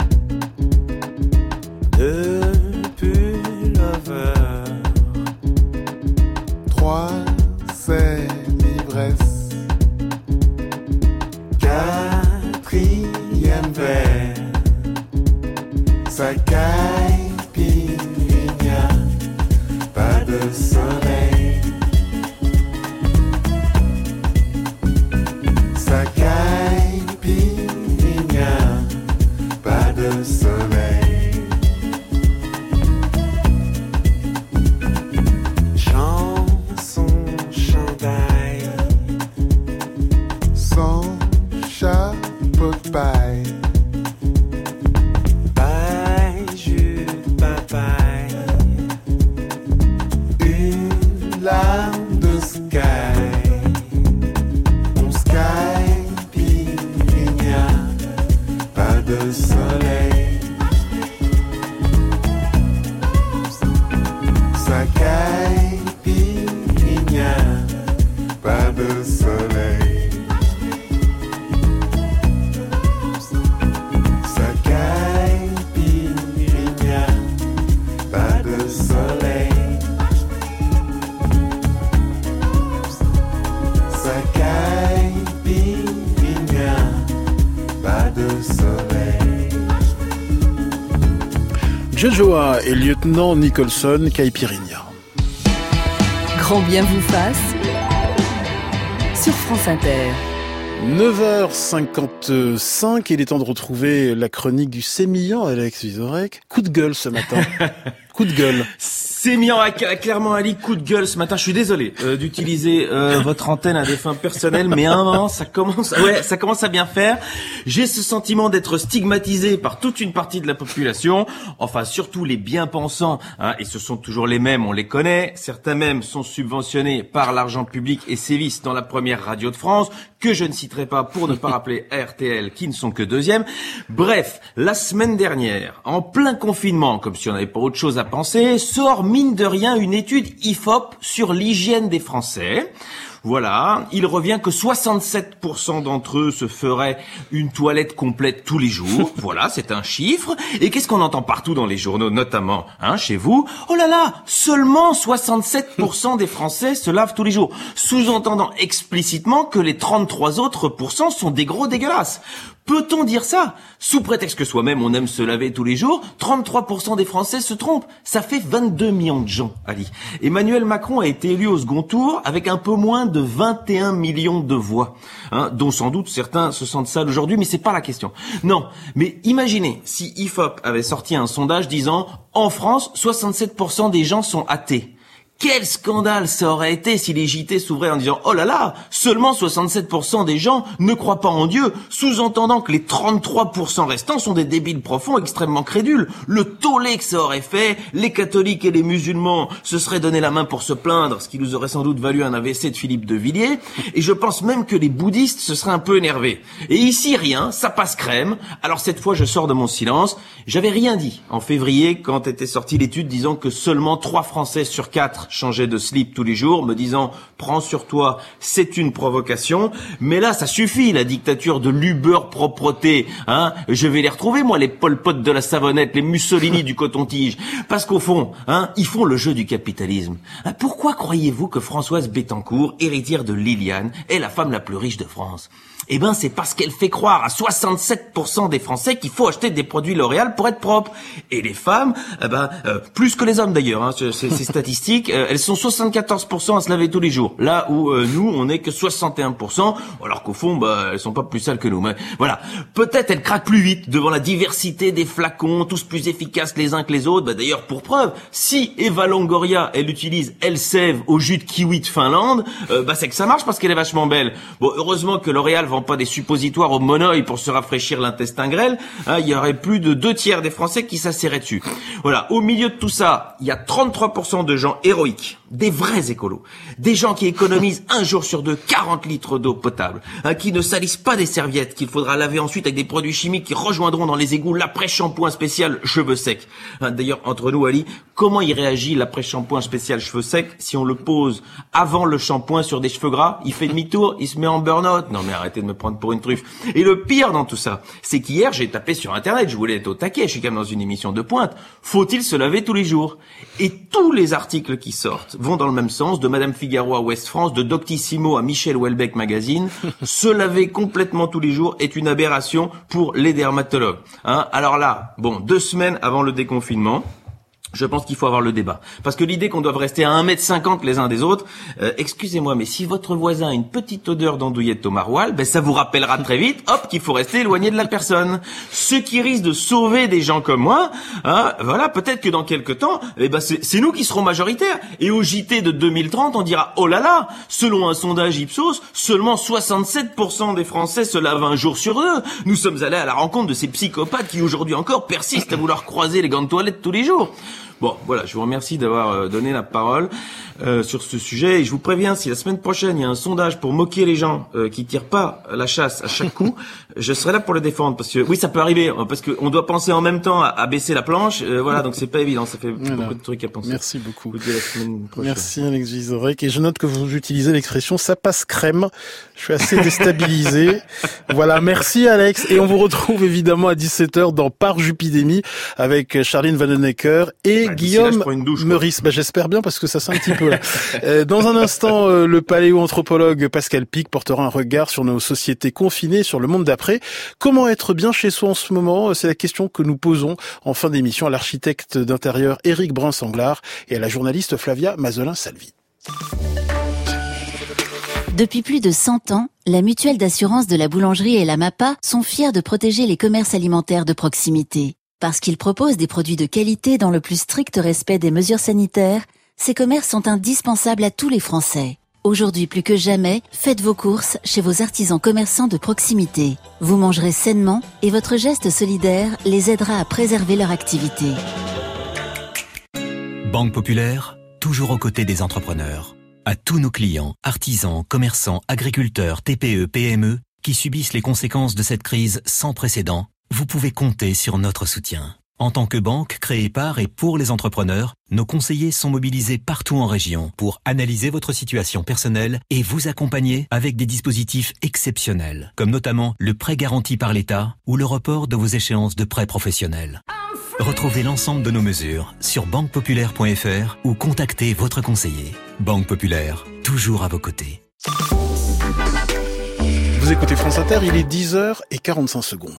deux pullovers, trois c'est l'ivresse, quatrième verre. Sa caipirinha, pas de soleil. Sa caipirinha, pas de soleil. Chanson, chandail, Jojoa et lieutenant Nicholson Caipirinha. Grand bien vous fasse sur France Inter. neuf heures cinquante-cinq, il est temps de retrouver la chronique du sémillant Alex Vizorek. Coup de gueule ce matin. Coup de gueule. Sémillant a clairement Ali, coup de gueule ce matin. Je suis désolé euh, d'utiliser euh, votre antenne à des fins personnelles, mais à un moment ça commence, ouais, ça commence à bien faire. J'ai ce sentiment d'être stigmatisé par toute une partie de la population, enfin surtout les bien-pensants, hein, et ce sont toujours les mêmes, on les connaît. Certains même sont subventionnés par l'argent public et sévissent dans la première radio de France, que je ne citerai pas pour ne pas rappeler R T L, qui ne sont que deuxième. Bref, la semaine dernière, en plein confinement, comme si on n'avait pas autre chose à penser, sort mine de rien une étude I F O P sur l'hygiène des Français. Voilà, il revient que soixante-sept pour cent d'entre eux se feraient une toilette complète tous les jours. Voilà, c'est un chiffre. Et qu'est-ce qu'on entend partout dans les journaux, notamment, hein, chez vous? Oh là là, seulement soixante-sept pour cent des Français se lavent tous les jours. Sous-entendant explicitement que les trente-trois autres pourcents sont des gros dégueulasses. Peut-on dire ça? Sous prétexte que soi-même on aime se laver tous les jours, trente-trois pour cent des Français se trompent. Ça fait vingt-deux millions de gens, Ali. Emmanuel Macron a été élu au second tour avec un peu moins de vingt et un millions de voix, hein, dont sans doute certains se sentent sales aujourd'hui, mais c'est pas la question. Non, mais imaginez si I F O P avait sorti un sondage disant « En France, soixante-sept pour cent des gens sont athées ». Quel scandale ça aurait été si les J T s'ouvraient en disant « Oh là là, seulement soixante-sept pour cent des gens ne croient pas en Dieu », sous-entendant que les trente-trois pour cent restants sont des débiles profonds extrêmement crédules. Le tollé que ça aurait fait, les catholiques et les musulmans se seraient donné la main pour se plaindre, ce qui nous aurait sans doute valu un A V C de Philippe de Villiers, et je pense même que les bouddhistes se seraient un peu énervés. Et ici, rien, ça passe crème. Alors cette fois, je sors de mon silence. J'avais rien dit en février quand était sortie l'étude disant que seulement trois Français sur quatre changeait de slip tous les jours, me disant « Prends sur toi, c'est une provocation ». Mais là, ça suffit, la dictature de l'Uber propreté. Hein, je vais les retrouver, moi, les Pol Pot de la Savonnette, les Mussolini du coton-tige. Parce qu'au fond, hein, ils font le jeu du capitalisme. Hein, pourquoi croyez-vous que Françoise Bettencourt, héritière de Liliane, est la femme la plus riche de France ? Eh ben, c'est parce qu'elle fait croire à soixante-sept pour cent des Français qu'il faut acheter des produits L'Oréal pour être propre. Et les femmes, eh ben, euh, plus que les hommes d'ailleurs, hein, c'est, c'est statistique, euh, elles sont soixante-quatorze pour cent à se laver tous les jours. Là où euh, nous, on est que soixante et un pour cent, alors qu'au fond, bah, elles sont pas plus sales que nous. Mais voilà, peut-être elles craquent plus vite devant la diversité des flacons, tous plus efficaces les uns que les autres. Bah, d'ailleurs, pour preuve, si Eva Longoria, elle utilise Elseve au jus de kiwi de Finlande, euh, bah, c'est que ça marche parce qu'elle est vachement belle. Bon, heureusement que L'Oréal vend pas des suppositoires au monoeil pour se rafraîchir l'intestin grêle, hein, il y aurait plus de deux tiers des Français qui s'asseraient dessus. Voilà, au milieu de tout ça, il y a trente-trois pour cent de gens héroïques, des vrais écolos, des gens qui économisent un jour sur deux quarante litres d'eau potable, hein, qui ne salissent pas des serviettes qu'il faudra laver ensuite avec des produits chimiques qui rejoindront dans les égouts l'après-shampoing spécial cheveux secs. Hein, d'ailleurs, entre nous, Ali, comment il réagit l'après-shampoing spécial cheveux secs si on le pose avant le shampoing sur des cheveux gras? Il fait demi-tour, il se met en burn-out. Non mais arrêtez de me prendre pour une truffe. Et le pire dans tout ça, c'est qu'hier j'ai tapé sur internet, je voulais être au taquet, je suis quand même dans une émission de pointe. Faut-il se laver tous les jours? Et tous les articles qui sortent vont dans le même sens, de Madame Figaro à Ouest France, de Doctissimo à Michel Houellebecq Magazine. Se laver complètement tous les jours est une aberration pour les dermatologues. Hein, alors là, bon, deux semaines avant le déconfinement, je pense qu'il faut avoir le débat. Parce que l'idée qu'on doive rester à un mètre cinquante les uns des autres, euh, excusez-moi, mais si votre voisin a une petite odeur d'andouillette au maroilles, ben ça vous rappellera très vite, hop, qu'il faut rester éloigné de la personne. Ce qui risque de sauver des gens comme moi, hein, voilà, peut-être que dans quelques temps, eh ben c'est, c'est nous qui serons majoritaires. Et au J T de deux mille trente, on dira, oh là là, selon un sondage Ipsos, seulement soixante-sept pour cent des Français se lavent un jour sur deux. Nous sommes allés à la rencontre de ces psychopathes qui aujourd'hui encore persistent à vouloir croiser les gants de toilette tous les jours. Bon, voilà, je vous remercie d'avoir euh, donné la parole euh, sur ce sujet. Et je vous préviens, si la semaine prochaine, il y a un sondage pour moquer les gens euh, qui tirent pas la chasse à chaque coup, je serai là pour le défendre. Parce que, oui, ça peut arriver, parce qu'on doit penser en même temps à, à baisser la planche. Euh, voilà, donc c'est pas évident, ça fait voilà. beaucoup de trucs à penser. Merci beaucoup. Merci Alex Vizorek. Et je note que vous utilisez l'expression « ça passe crème ». Je suis assez déstabilisé. Voilà, merci Alex. Et on vous retrouve évidemment à dix-sept heures dans Par Jupidémie avec Charline Vanhoenacker et et bah, Guillaume là, douche, Meurice. Bah, j'espère bien parce que ça sent un petit peu là. euh, dans un instant, euh, le paléoanthropologue Pascal Pic portera un regard sur nos sociétés confinées, sur le monde d'après. Comment être bien chez soi en ce moment? C'est la question que nous posons en fin d'émission à l'architecte d'intérieur Éric Brun-Sanglard et à la journaliste Flavia Mazelin-Salvi. Depuis plus de cent ans, la mutuelle d'assurance de la boulangerie et la MAPA sont fiers de protéger les commerces alimentaires de proximité. Parce qu'ils proposent des produits de qualité dans le plus strict respect des mesures sanitaires, ces commerces sont indispensables à tous les Français. Aujourd'hui plus que jamais, faites vos courses chez vos artisans commerçants de proximité. Vous mangerez sainement et votre geste solidaire les aidera à préserver leur activité. Banque Populaire, toujours aux côtés des entrepreneurs. À tous nos clients, artisans, commerçants, agriculteurs, T P E, P M E, qui subissent les conséquences de cette crise sans précédent, vous pouvez compter sur notre soutien. En tant que banque créée par et pour les entrepreneurs, nos conseillers sont mobilisés partout en région pour analyser votre situation personnelle et vous accompagner avec des dispositifs exceptionnels, comme notamment le prêt garanti par l'État ou le report de vos échéances de prêts professionnels. Retrouvez l'ensemble de nos mesures sur banque populaire point f r ou contactez votre conseiller. Banque Populaire, toujours à vos côtés. Vous écoutez France Inter, il est dix heures quarante-cinq secondes.